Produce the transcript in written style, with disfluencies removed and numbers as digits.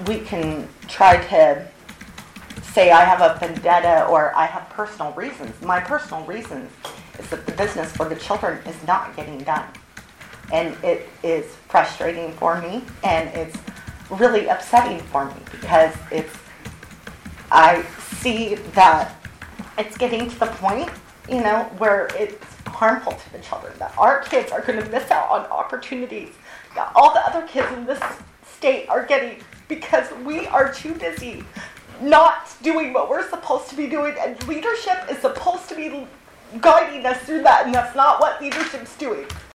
we can try to say I have a vendetta or I have personal reasons. My personal reasons is that the business for the children is not getting done. And it is frustrating for me, and it's really upsetting for me because I see that it's getting to the point, where it's harmful to the children, that our kids are going to miss out on opportunities that all the other kids in this state are getting because we are too busy not doing what we're supposed to be doing, and leadership is supposed to be guiding us through that, and that's not what leadership's doing.